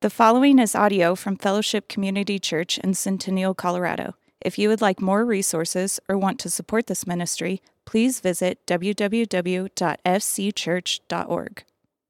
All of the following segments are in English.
The following is audio from Fellowship Community Church in Centennial, Colorado. If you would like more resources or want to support this ministry, please visit www.fcchurch.org.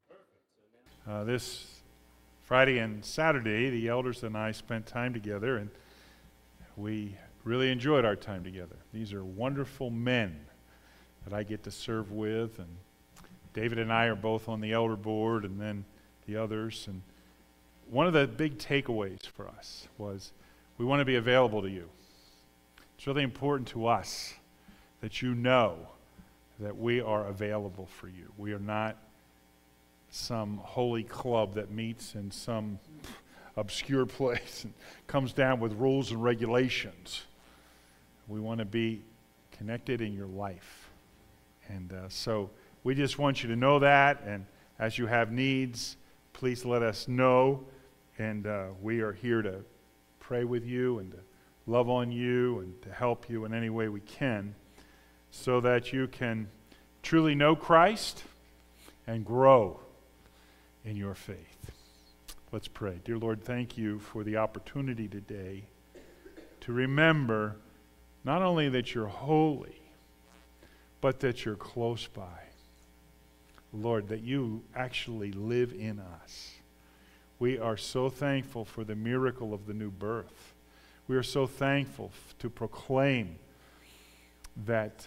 This Friday and Saturday, the elders and I spent time together, and we really enjoyed our time together. These are wonderful men that I get to serve with, and David and I are both on the elder board, and then the others. And one of the big takeaways for us was we want to be available to you. It's really important to us that you know that we are available for you. We are not some holy club that meets in some obscure place and comes down with rules and regulations. We want to be connected in your life. And so we just want you to know that, and as you have needs, please let us know, and we are here to pray with you and to love on you and to help you in any way we can so that you can truly know Christ and grow in your faith. Let's pray. Dear Lord, thank you for the opportunity today to remember not only that you're holy, but that you're close by. Lord, that you actually live in us. We are so thankful for the miracle of the new birth. We are so thankful to proclaim that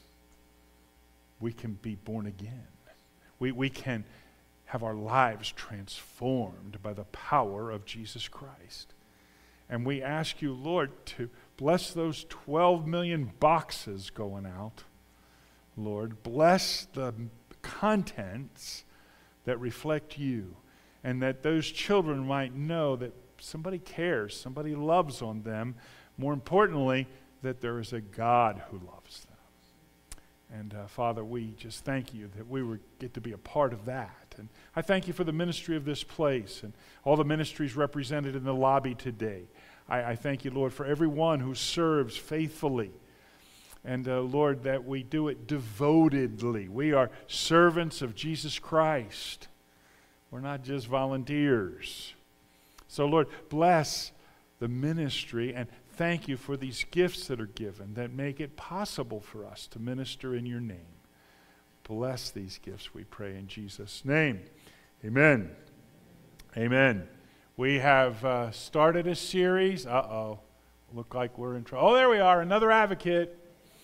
we can be born again. We can have our lives transformed by the power of Jesus Christ. And we ask you, Lord, to bless those 12 million boxes going out. Lord, bless the contents that reflect you, and that those children might know that somebody cares, somebody loves on them. More importantly, that there is a God who loves them. And Father, we just thank you that we get to be a part of that. And I thank you for the ministry of this place and all the ministries represented in the lobby today. I thank you, Lord, for everyone who serves faithfully. And Lord, that we do it devotedly. We are servants of Jesus Christ. We're not just volunteers. So Lord, bless the ministry, and thank you for these gifts that are given that make it possible for us to minister in your name. Bless these gifts, we pray in Jesus' name. Amen. Amen. We have started a series. Look like we're in trouble. Oh, there we are, another advocate.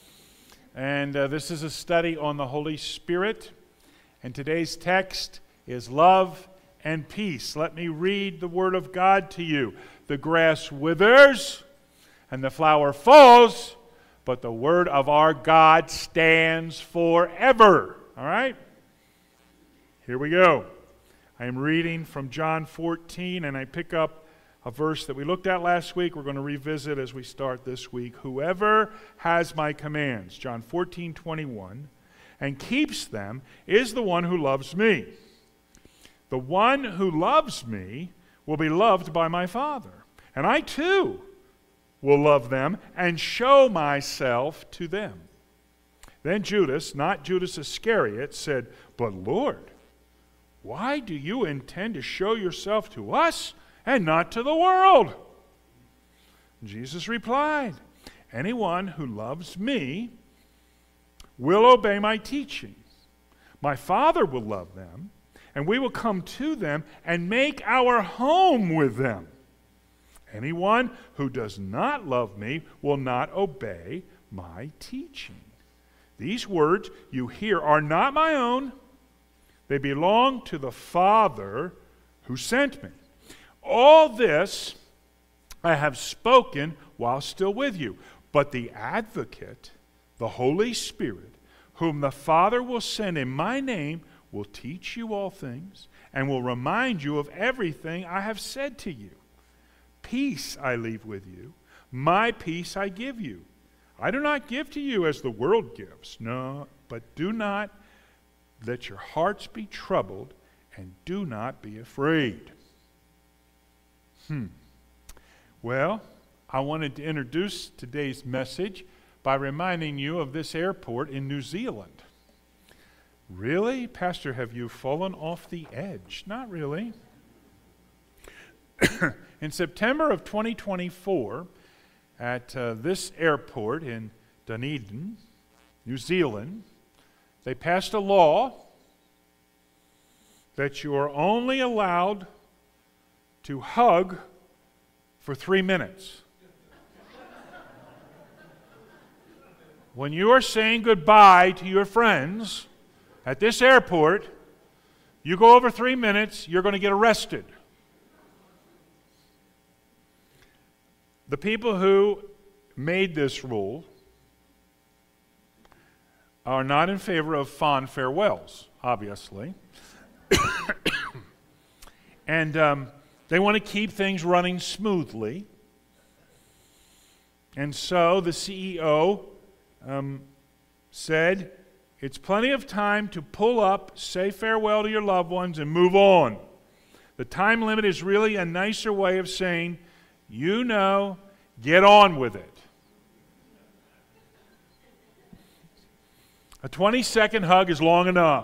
And this is a study on the Holy Spirit. And today's text is love and peace. Let me read the Word of God to you. The grass withers and the flower falls, but the Word of our God stands forever. All right? Here we go. I am reading from John 14, and I pick up a verse that we looked at last week. We're going to revisit as we start this week. Whoever has my commands, John 14:21, and keeps them is the one who loves me. The one who loves me will be loved by my Father, and I too will love them and show myself to them. Then Judas, not Judas Iscariot, said, "But Lord, why do you intend to show yourself to us and not to the world?" Jesus replied, "Anyone who loves me will obey my teaching. My Father will love them, and we will come to them and make our home with them. Anyone who does not love me will not obey my teaching. These words you hear are not my own. They belong to the Father who sent me. All this I have spoken while still with you. But the Advocate, the Holy Spirit, whom the Father will send in my name, will teach you all things and will remind you of everything I have said to you. Peace I leave with you. My peace I give you. I do not give to you as the world gives. No, but do not let your hearts be troubled and do not be afraid." Well, I wanted to introduce today's message by reminding you of this airport in New Zealand. Really? Pastor, have you fallen off the edge? Not really. In September of 2024, at this airport in Dunedin, New Zealand, they passed a law that you are only allowed to hug for 3 minutes. When you are saying goodbye to your friends at this airport, you go over 3 minutes, you're going to get arrested. The people who made this rule are not in favor of fond farewells, obviously. And they want to keep things running smoothly. And so the CEO said, it's plenty of time to pull up, say farewell to your loved ones, and move on. The time limit is really a nicer way of saying, you know, get on with it. A 20-second hug is long enough.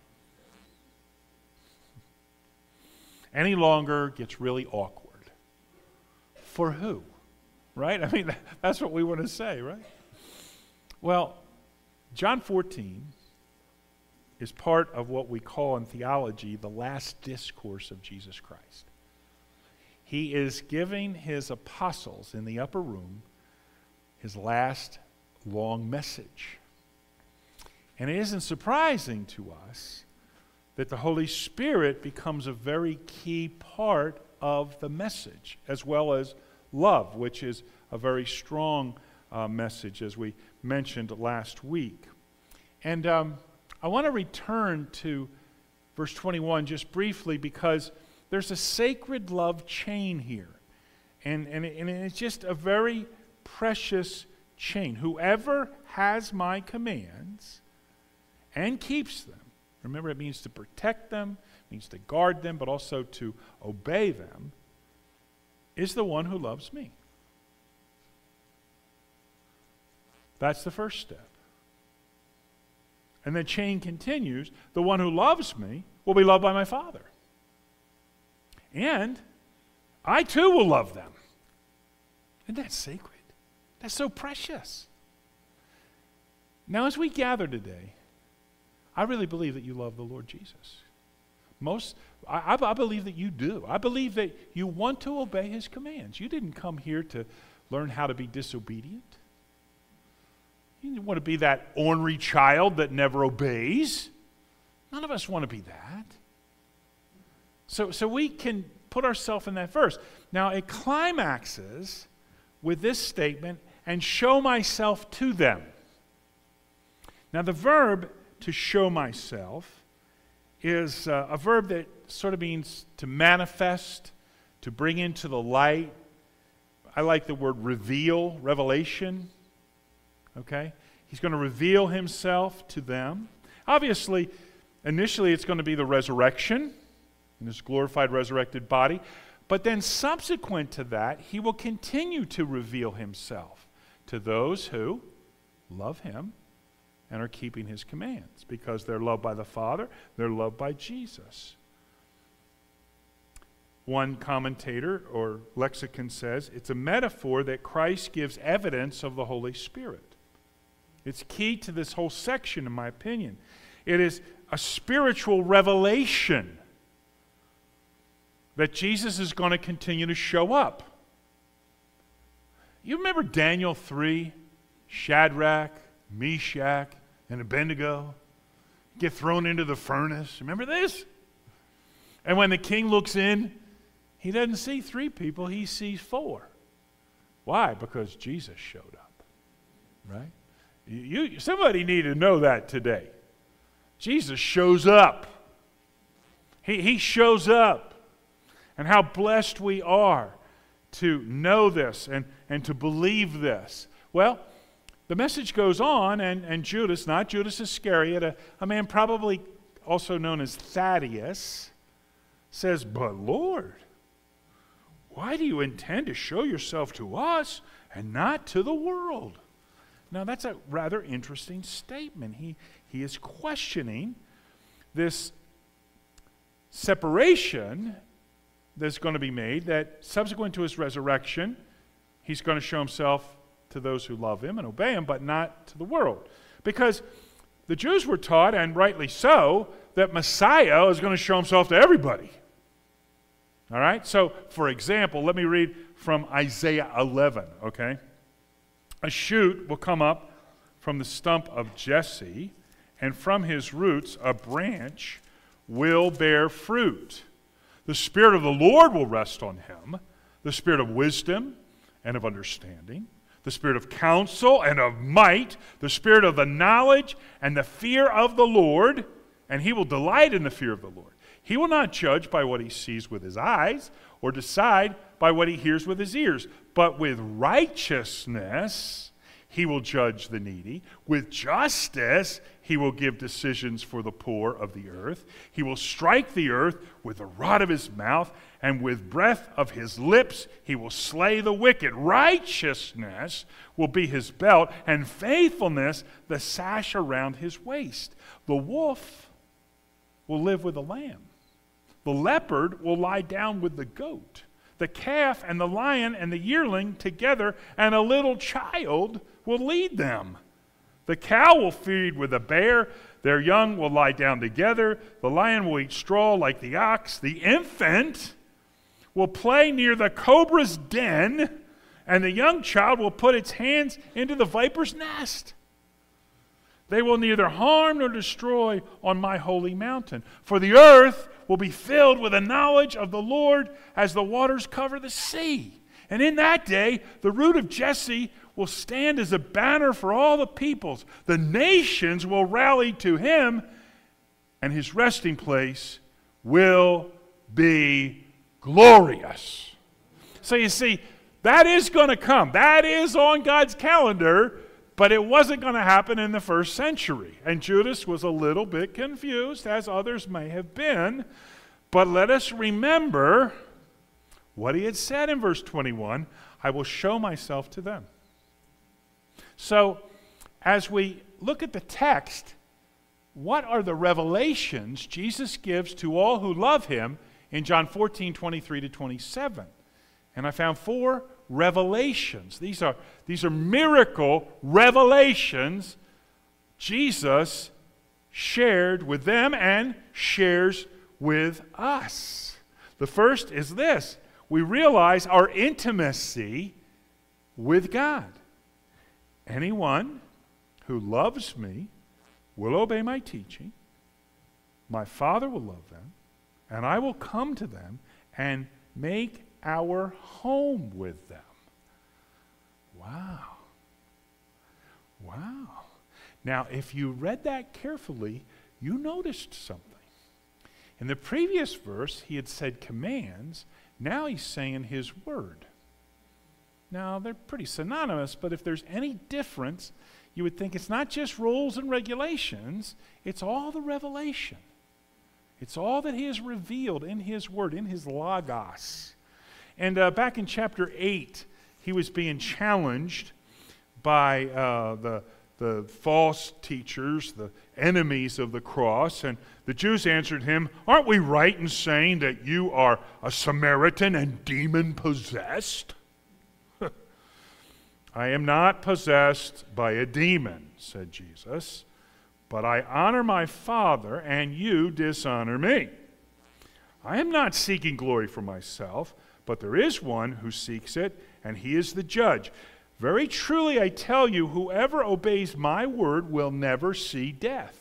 Any longer gets really awkward. For who? Right? I mean, that's what we want to say, right? Well, John 14 is part of what we call in theology the last discourse of Jesus Christ. He is giving his apostles in the upper room his last long message. And it isn't surprising to us that the Holy Spirit becomes a very key part of the message, as well as love, which is a very strong message, as we mentioned last week. And I want to return to verse 21 just briefly, because there's a sacred love chain here. And it's just a very precious chain. Whoever has my commands and keeps them, remember, it means to protect them, it means to guard them, but also to obey them, is the one who loves me. That's the first step. And the chain continues. The one who loves me will be loved by my Father. And I too will love them. Isn't that sacred? That's so precious. Now, as we gather today, I really believe that you love the Lord Jesus. I believe that you do. I believe that you want to obey his commands. You didn't come here to learn how to be disobedient. You didn't want to be that ornery child that never obeys. None of us want to be that. So we can put ourselves in that verse. Now, it climaxes with this statement, and show myself to them. Now, the verb to show myself is a verb that sort of means to manifest, to bring into the light. I like the word reveal, revelation. Okay? He's going to reveal himself to them. Obviously, initially it's going to be the resurrection in his glorified, resurrected body. But then subsequent to that, he will continue to reveal himself to those who love him and are keeping his commands, because they're loved by the Father, they're loved by Jesus. One commentator or lexicon says it's a metaphor that Christ gives evidence of the Holy Spirit. It's key to this whole section, in my opinion. It is a spiritual revelation that Jesus is going to continue to show up. You remember Daniel 3, Shadrach, Meshach, and Abednego get thrown into the furnace? Remember this? And when the king looks in, he doesn't see 3 people, he sees 4. Why? Because Jesus showed up, right? Somebody needed to know that today. Jesus shows up. He shows up. And how blessed we are to know this and to believe this. Well, the message goes on, and Judas, not Judas Iscariot, a man probably also known as Thaddeus, says, "But Lord, why do you intend to show yourself to us and not to the world?" Now, that's a rather interesting statement. He is questioning this separation that's going to be made that subsequent to his resurrection, he's going to show himself to those who love him and obey him, but not to the world. Because the Jews were taught, and rightly so, that Messiah is going to show himself to everybody. All right? So, for example, let me read from Isaiah 11, okay? A shoot will come up from the stump of Jesse, and from his roots a branch will bear fruit. The Spirit of the Lord will rest on him, the Spirit of wisdom and of understanding, the Spirit of counsel and of might, the Spirit of the knowledge and the fear of the Lord, and he will delight in the fear of the Lord. He will not judge by what he sees with his eyes or decide by what he hears with his ears, but with righteousness he will judge the needy. With justice he will give decisions for the poor of the earth. He will strike the earth with the rod of his mouth, and with breath of his lips he will slay the wicked. Righteousness will be his belt, and faithfulness the sash around his waist. The wolf will live with the lamb. The leopard will lie down with the goat. The calf and the lion and the yearling together, and a little child will lead them. The cow will feed with the bear. Their young will lie down together. The lion will eat straw like the ox. The infant will play near the cobra's den, and the young child will put its hands into the viper's nest. They will neither harm nor destroy on my holy mountain, for the earth will be filled with the knowledge of the Lord as the waters cover the sea. And in that day, the root of Jesse will stand as a banner for all the peoples. The nations will rally to him, and his resting place will be glorious. So you see, that is going to come. That is on God's calendar, but it wasn't going to happen in the first century. And Judas was a little bit confused, as others may have been. But let us remember what he had said in verse 21, I will show myself to them. So, as we look at the text, what are the revelations Jesus gives to all who love him in John 14, 23 to 27? And I found 4 revelations. These are miracle revelations Jesus shared with them and shares with us. The first is this: we realize our intimacy with God. Anyone who loves me will obey my teaching. My Father will love them, and I will come to them and make our home with them. Wow. Wow. Now, if you read that carefully, you noticed something. In the previous verse, he had said commands. Now he's saying his word. Now, they're pretty synonymous, but if there's any difference, you would think it's not just rules and regulations, it's all the revelation. It's all that he has revealed in his word, in his logos. And back in chapter 8, he was being challenged by the false teachers, the enemies of the cross. And the Jews answered him, aren't we right in saying that you are a Samaritan and demon-possessed? I am not possessed by a demon, said Jesus, but I honor my Father, and you dishonor me. I am not seeking glory for myself, but there is one who seeks it, and he is the judge. Very truly I tell you, whoever obeys my word will never see death.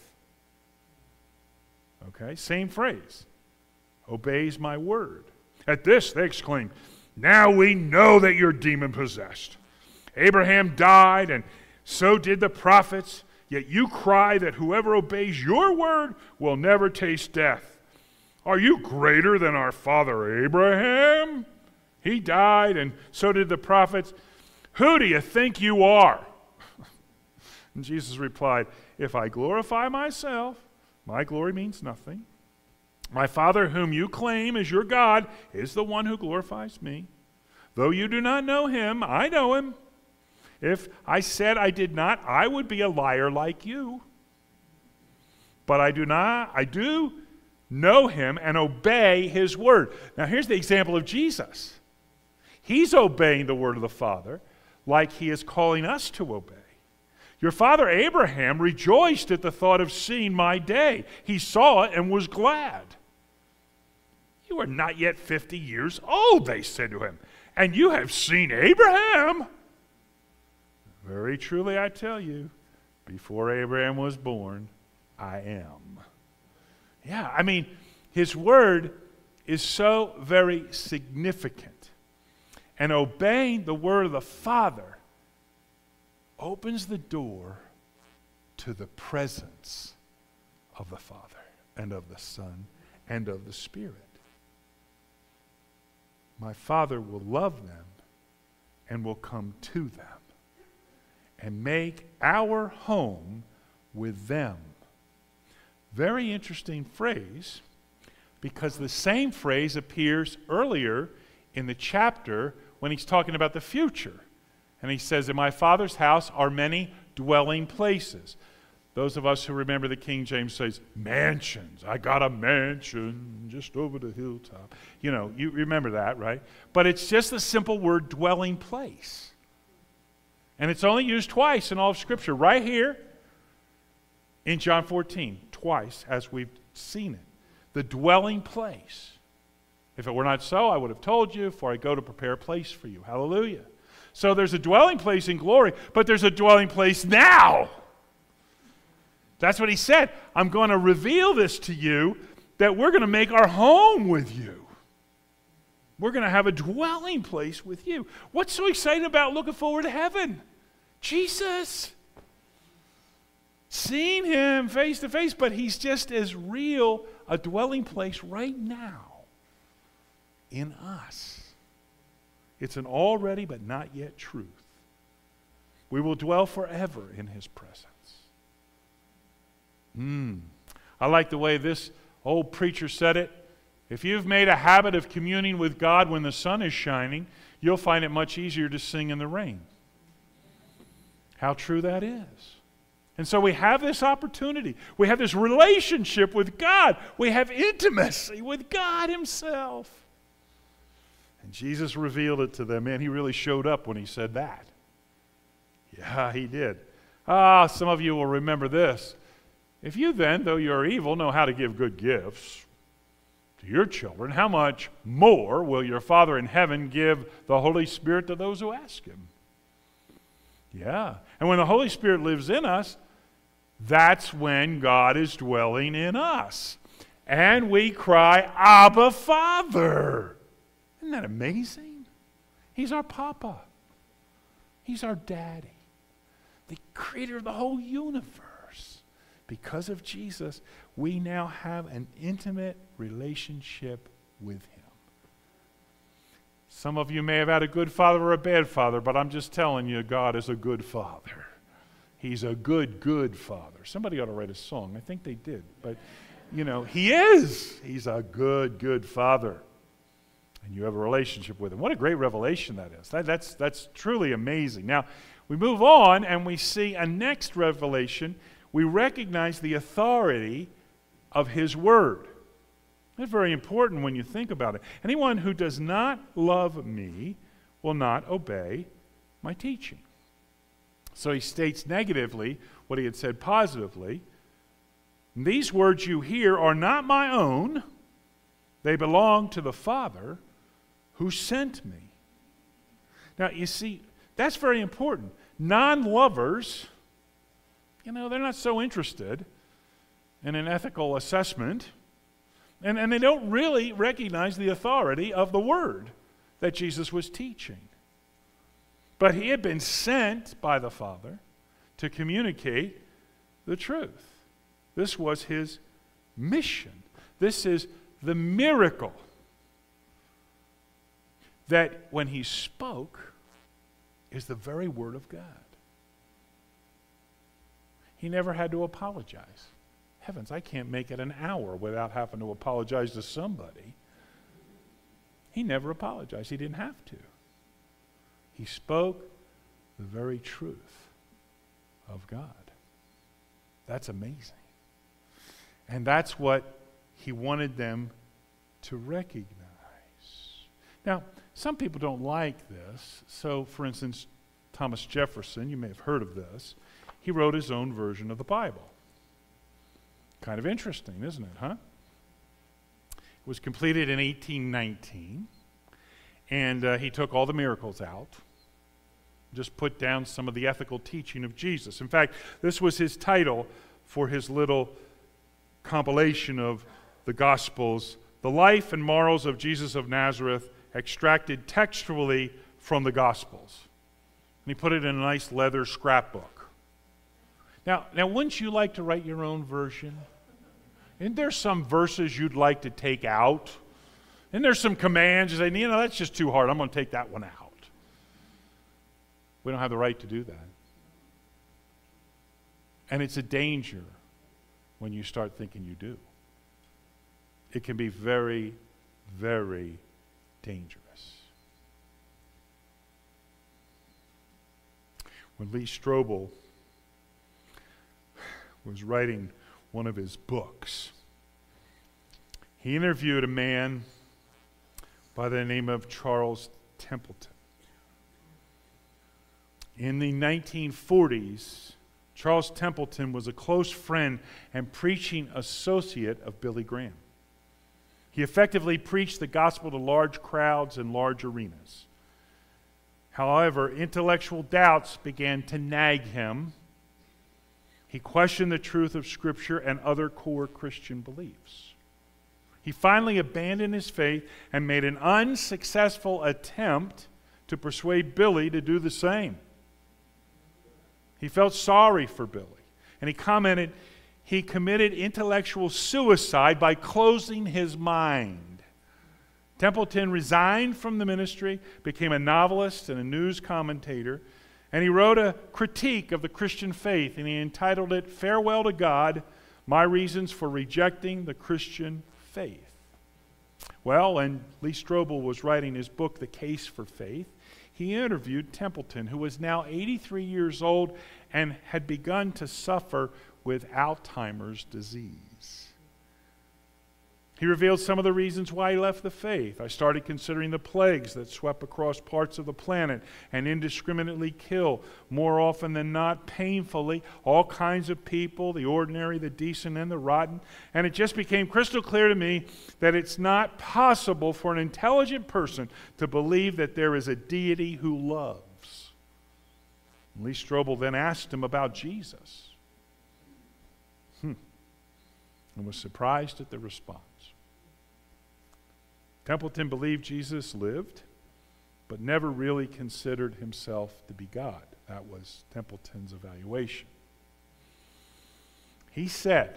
Okay, same phrase. Obeys my word. At this they exclaim, now we know that you're demon-possessed. Abraham died, and so did the prophets, yet you cry that whoever obeys your word will never taste death. Are you greater than our father Abraham? He died, and so did the prophets. Who do you think you are? And Jesus replied, if I glorify myself, my glory means nothing. My Father, whom you claim as your God, is the one who glorifies me. Though you do not know him, I know him. If I said I did not, I would be a liar like you. But I do know him, and obey his word. Now here's the example of Jesus. He's obeying the word of the Father like he is calling us to obey. Your father Abraham rejoiced at the thought of seeing my day. He saw it and was glad. You are not yet 50 years old, they said to him, and you have seen Abraham. Very truly I tell you, before Abraham was born, I am. Yeah, I mean, his word is so very significant. And obeying the word of the Father opens the door to the presence of the Father and of the Son and of the Spirit. My Father will love them and will come to them and make our home with them. Very interesting phrase, because the same phrase appears earlier in the chapter when he's talking about the future. And he says, in my Father's house are many dwelling places. Those of us who remember the King James says, mansions. I got a mansion just over the hilltop. You know, you remember that, right? But it's just the simple word dwelling place. And it's only used twice in all of Scripture. Right here in John 14, twice as we've seen it. The dwelling place. If it were not so, I would have told you, for I go to prepare a place for you. Hallelujah. So there's a dwelling place in glory, but there's a dwelling place now. That's what he said. I'm going to reveal this to you, that we're going to make our home with you. We're going to have a dwelling place with you. What's so exciting about looking forward to heaven? Jesus. Seeing him face to face, but he's just as real a dwelling place right now in us. It's an already but not yet truth. We will dwell forever in his presence. I like the way this old preacher said it. If you've made a habit of communing with God when the sun is shining, you'll find it much easier to sing in the rain. How true that is. And so we have this opportunity. We have this relationship with God. We have intimacy with God himself. And Jesus revealed it to them. Man, he really showed up when he said that. Yeah, he did. Some of you will remember this. If you then, though you are evil, know how to give good gifts to your children, how much more will your Father in heaven give the Holy Spirit to those who ask him? Yeah. And when the Holy Spirit lives in us, that's when God is dwelling in us. And we cry, Abba, Father. Isn't that amazing? He's our Papa. He's our Daddy. The creator of the whole universe. Because of Jesus, we now have an intimate relationship with him. Some of you may have had a good father or a bad father, but I'm just telling you, God is a good father. He's a good, good father. Somebody ought to write a song. I think they did. But, you know, he is. He's a good, good father. And you have a relationship with him. What a great revelation that is. That's truly amazing. Now, we move on and we see a next revelation. We recognize the authority of his word. That's very important when you think about it. Anyone who does not love me will not obey my teaching. So he states negatively what he had said positively. These words you hear are not my own. They belong to the Father who sent me. Now, you see, that's very important. Non-lovers, you know, they're not so interested in an ethical assessment, and they don't really recognize the authority of the word that Jesus was teaching. But he had been sent by the Father to communicate the truth. This was his mission. This is the miracle that when he spoke is the very word of God. He never had to apologize. Heavens, I can't make it an hour without having to apologize to somebody. He never apologized. He didn't have to. He spoke the very truth of God. That's amazing. And that's what he wanted them to recognize. Now, some people don't like this. So, for instance, Thomas Jefferson, you may have heard of this, he wrote his own version of the Bible. Kind of interesting, isn't it, huh? It was completed in 1819, and he took all the miracles out, just put down some of the ethical teaching of Jesus. In fact, this was his title for his little compilation of the Gospels, The Life and Morals of Jesus of Nazareth, extracted textually from the Gospels. And he put it in a nice leather scrapbook. Now, wouldn't you like to write your own version? Isn't there some verses you'd like to take out? Isn't there some commands you say, that's just too hard, I'm going to take that one out? We don't have the right to do that. And it's a danger when you start thinking you do. It can be very, very dangerous. When Lee Strobel was writing one of his books, he interviewed a man by the name of Charles Templeton. In the 1940s, Charles Templeton was a close friend and preaching associate of Billy Graham. He effectively preached the gospel to large crowds and large arenas. However, intellectual doubts began to nag him. He questioned the truth of Scripture and other core Christian beliefs. He finally abandoned his faith and made an unsuccessful attempt to persuade Billy to do the same. He felt sorry for Billy, and he commented, he committed intellectual suicide by closing his mind. Templeton resigned from the ministry, became a novelist and a news commentator, and he wrote a critique of the Christian faith, and he entitled it, Farewell to God, My Reasons for Rejecting the Christian Faith. Well, when Lee Strobel was writing his book, The Case for Faith, he interviewed Templeton, who was now 83 years old and had begun to suffer with Alzheimer's disease. He revealed some of the reasons why he left the faith. I started considering the plagues that swept across parts of the planet and indiscriminately kill, more often than not painfully, all kinds of people, the ordinary, the decent, and the rotten. And it just became crystal clear to me that it's not possible for an intelligent person to believe that there is a deity who loves. Lee Strobel then asked him about Jesus. And was surprised at the response. Templeton believed Jesus lived, but never really considered himself to be God. That was Templeton's evaluation. He said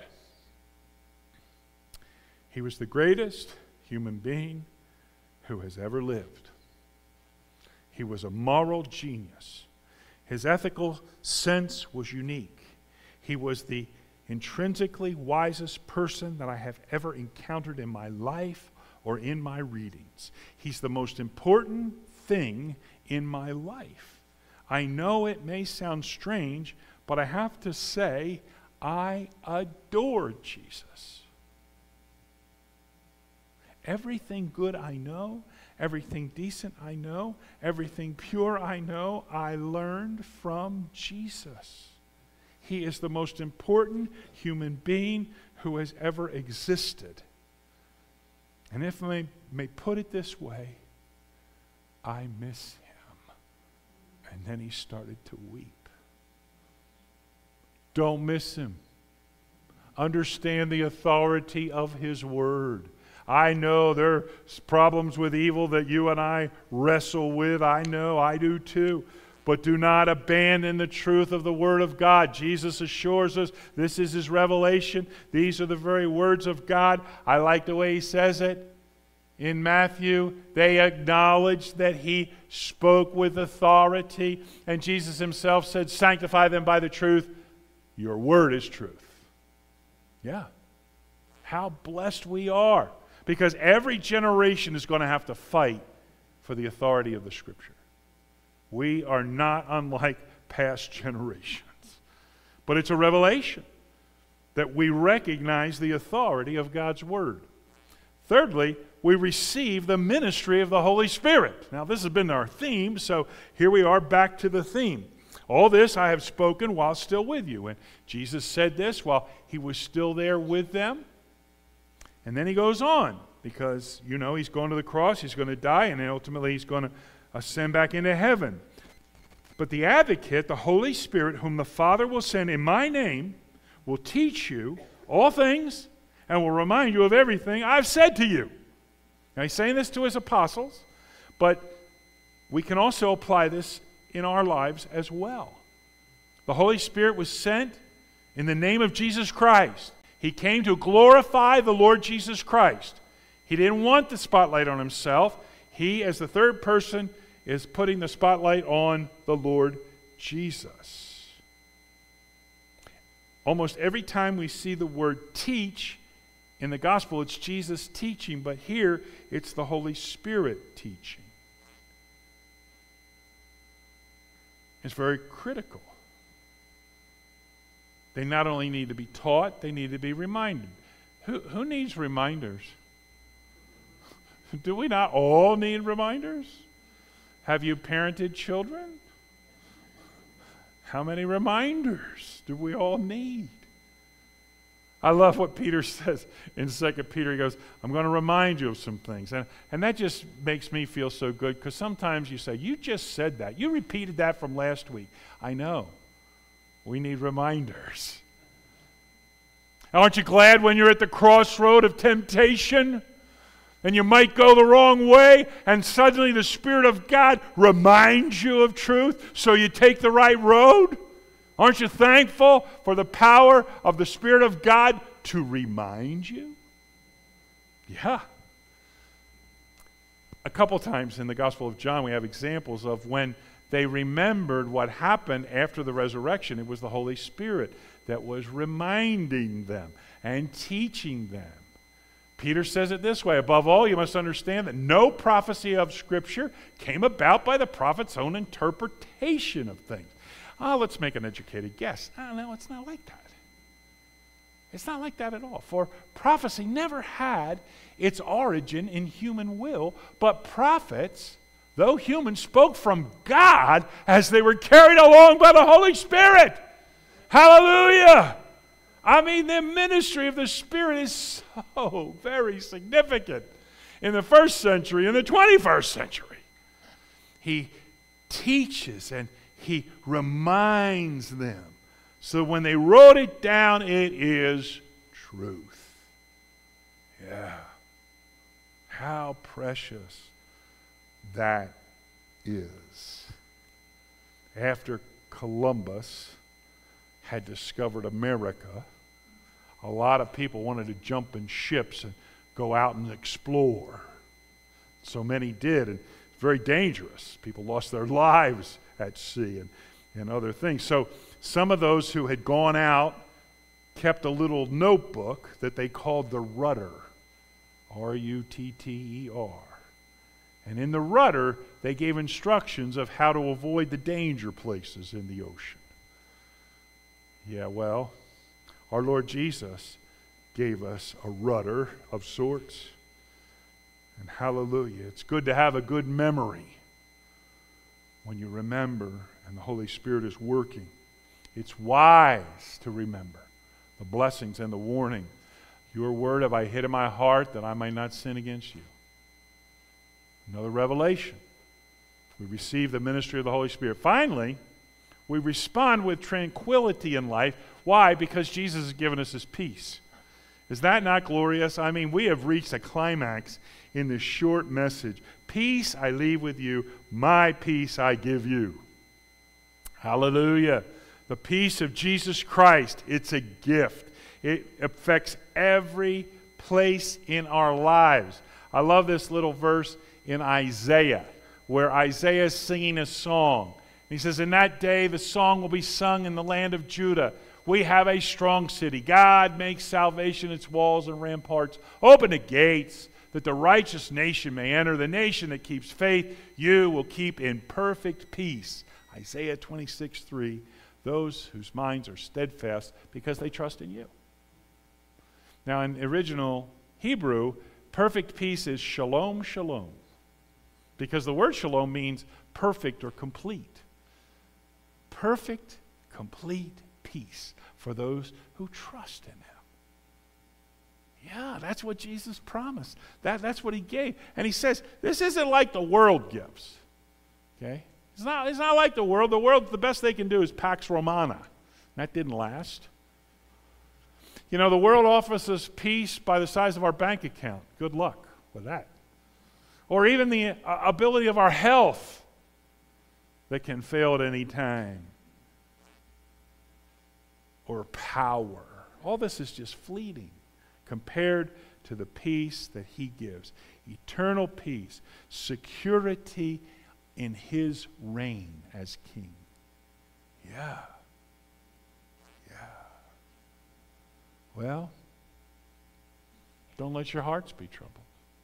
he was the greatest human being who has ever lived. He was a moral genius. His ethical sense was unique. He was the intrinsically wisest person that I have ever encountered in my life or in my readings. He's the most important thing in my life. I know it may sound strange, but I have to say, I adore Jesus. Everything good I know, everything decent I know, everything pure I know, I learned from Jesus. He is the most important human being who has ever existed. And if I may put it this way, I miss him. And then he started to weep. Don't miss him. Understand the authority of his word. I know there are problems with evil that you and I wrestle with. I know, I do too. But do not abandon the truth of the Word of God. Jesus assures us this is His revelation. These are the very words of God. I like the way He says it. In Matthew, they acknowledged that He spoke with authority. And Jesus Himself said, sanctify them by the truth. Your word is truth. Yeah. How blessed we are. Because every generation is going to have to fight for the authority of the Scripture. We are not unlike past generations. But it's a revelation. that we recognize the authority of God's Word. Thirdly, we receive the ministry of the Holy Spirit. Now, this has been our theme, so here we are back to the theme. All this I have spoken while still with you. And Jesus said this while he was still there with them. And then he goes on, because, he's going to the cross, he's going to die, and then ultimately he's going to ascend back into heaven. But the Advocate, the Holy Spirit, whom the Father will send in my name, will teach you all things and will remind you of everything I've said to you. Now, he's saying this to his apostles, but we can also apply this in our lives as well. The Holy Spirit was sent in the name of Jesus Christ. He came to glorify the Lord Jesus Christ. He didn't want the spotlight on himself. He, as the third person, is putting the spotlight on the Lord Jesus. Almost every time we see the word teach in the gospel, it's Jesus teaching, but here it's the Holy Spirit teaching. It's very critical. They not only need to be taught, they need to be reminded. Who needs reminders? Do we not all need reminders? Have you parented children? How many reminders do we all need? I love what Peter says in 2 Peter. He goes, I'm going to remind you of some things. And that just makes me feel so good, because sometimes you say, you just said that. You repeated that from last week. I know. We need reminders. Aren't you glad when you're at the crossroad of temptation and you might go the wrong way and suddenly the Spirit of God reminds you of truth so you take the right road? Aren't you thankful for the power of the Spirit of God to remind you? Yeah. A couple times in the Gospel of John we have examples of when they remembered what happened after the resurrection. It was the Holy Spirit that was reminding them and teaching them. Peter says it this way, above all, you must understand that no prophecy of Scripture came about by the prophet's own interpretation of things. Let's make an educated guess. No, it's not like that. It's not like that at all. For prophecy never had its origin in human will, but prophets, though human, spoke from God as they were carried along by the Holy Spirit. Hallelujah! I mean, the ministry of the Spirit is so very significant in the first century, in the 21st century. He teaches and he reminds them. So when they wrote it down, it is truth. Yeah. How precious that is. After Columbus had discovered America, a lot of people wanted to jump in ships and go out and explore. So many did, and it's very dangerous. People lost their lives at sea and other things. So some of those who had gone out kept a little notebook that they called the rudder, R-U-T-T-E-R. And in the rudder, they gave instructions of how to avoid the danger places in the ocean. Yeah, well, our Lord Jesus gave us a rudder of sorts. And hallelujah, it's good to have a good memory when you remember and the Holy Spirit is working. It's wise to remember the blessings and the warning. Your word have I hid in my heart that I might not sin against you. Another revelation. We receive the ministry of the Holy Spirit. Finally, we respond with tranquility in life. Why? Because Jesus has given us his peace. Is that not glorious? I mean, we have reached a climax in this short message. Peace I leave with you, my peace I give you. Hallelujah. The peace of Jesus Christ, it's a gift. It affects every place in our lives. I love this little verse in Isaiah, where Isaiah is singing a song. He says, in that day the song will be sung in the land of Judah. We have a strong city. God makes salvation its walls and ramparts. Open the gates that the righteous nation may enter. The nation that keeps faith, you will keep in perfect peace. Isaiah 26:3. Those whose minds are steadfast because they trust in you. Now, in original Hebrew, perfect peace is shalom, shalom. Because the word shalom means perfect or complete. Perfect, complete peace for those who trust in him. Yeah, that's what Jesus promised. That's what he gave. And he says, this isn't like the world gives. Okay? It's not like the world. The world, the best they can do is Pax Romana. That didn't last. You know, the world offers us peace by the size of our bank account. Good luck with that. Or even the ability of our health that can fail at any time. Or power. All this is just fleeting compared to the peace that he gives. Eternal peace, security in his reign as king. Yeah. Well, don't let your hearts be troubled.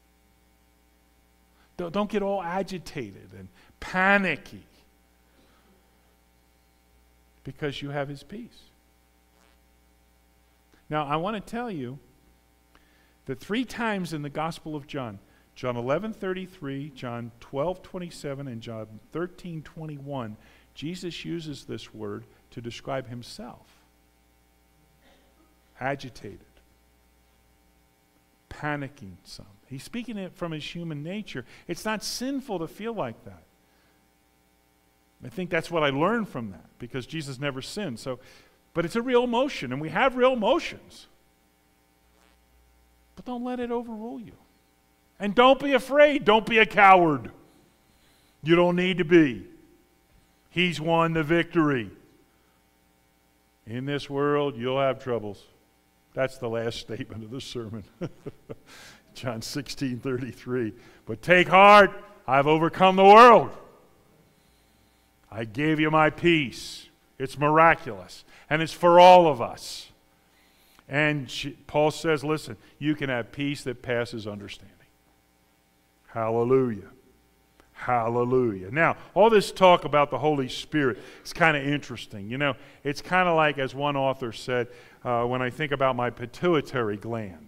Don't get all agitated and panicky because you have his peace. Now, I want to tell you that 3 times in the Gospel of John, John 11:33, John 12:27, and John 13:21, Jesus uses this word to describe himself. Agitated, panicking some. He's speaking it from his human nature. It's not sinful to feel like that. I think that's what I learned from that, because Jesus never sinned. But it's a real emotion, and we have real emotions. But don't let it overrule you. And don't be afraid. Don't be a coward. You don't need to be. He's won the victory. In this world, you'll have troubles. That's the last statement of the sermon. John 16:33. But take heart, I've overcome the world. I gave you my peace. It's miraculous. And it's for all of us. And Paul says, listen, you can have peace that passes understanding. Hallelujah. Hallelujah. Now, all this talk about the Holy Spirit is kind of interesting. You know, it's kind of like, as one author said, when I think about my pituitary gland.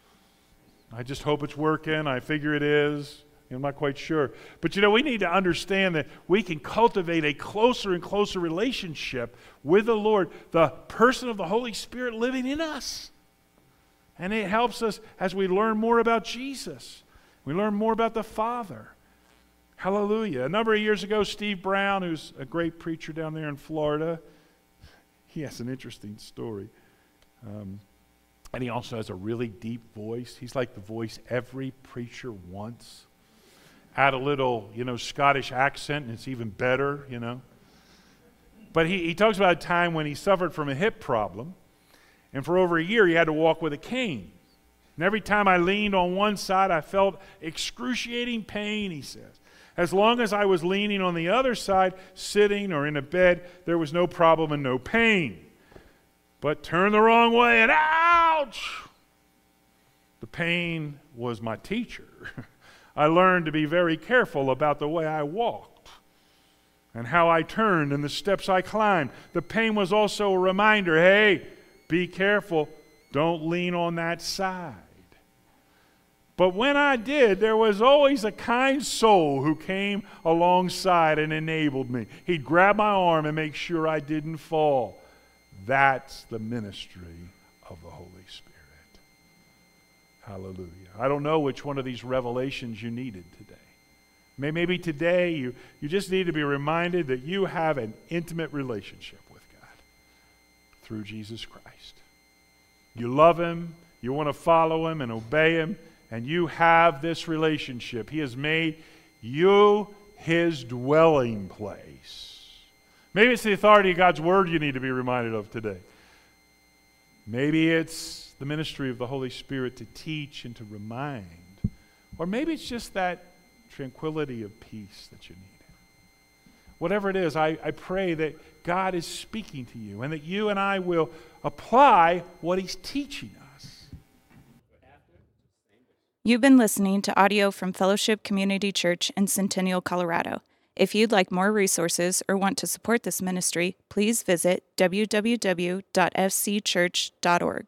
I just hope it's working. I figure it is. I'm not quite sure. But you know, we need to understand that we can cultivate a closer and closer relationship with the Lord, the person of the Holy Spirit living in us. And it helps us as we learn more about Jesus. We learn more about the Father. Hallelujah. A number of years ago, Steve Brown, who's a great preacher down there in Florida, he has an interesting story. And he also has a really deep voice. He's like the voice every preacher wants. Add a little, Scottish accent, and it's even better, But he talks about a time when he suffered from a hip problem, and for over a year he had to walk with a cane. And every time I leaned on one side, I felt excruciating pain, he says. As long as I was leaning on the other side, sitting or in a bed, there was no problem and no pain. But turn the wrong way and ouch! The pain was my teacher. I learned to be very careful about the way I walked and how I turned and the steps I climbed. The pain was also a reminder, hey, be careful, don't lean on that side. But when I did, there was always a kind soul who came alongside and enabled me. He'd grab my arm and make sure I didn't fall. That's the ministry of the Holy Spirit. Hallelujah. I don't know which one of these revelations you needed today. Maybe today you just need to be reminded that you have an intimate relationship with God through Jesus Christ. You love Him, you want to follow Him and obey Him, and you have this relationship. He has made you His dwelling place. Maybe it's the authority of God's Word you need to be reminded of today. Maybe it's the ministry of the Holy Spirit to teach and to remind. Or maybe it's just that tranquility of peace that you need. Whatever it is, I pray that God is speaking to you and that you and I will apply what He's teaching us. You've been listening to audio from Fellowship Community Church in Centennial, Colorado. If you'd like more resources or want to support this ministry, please visit www.fcchurch.org.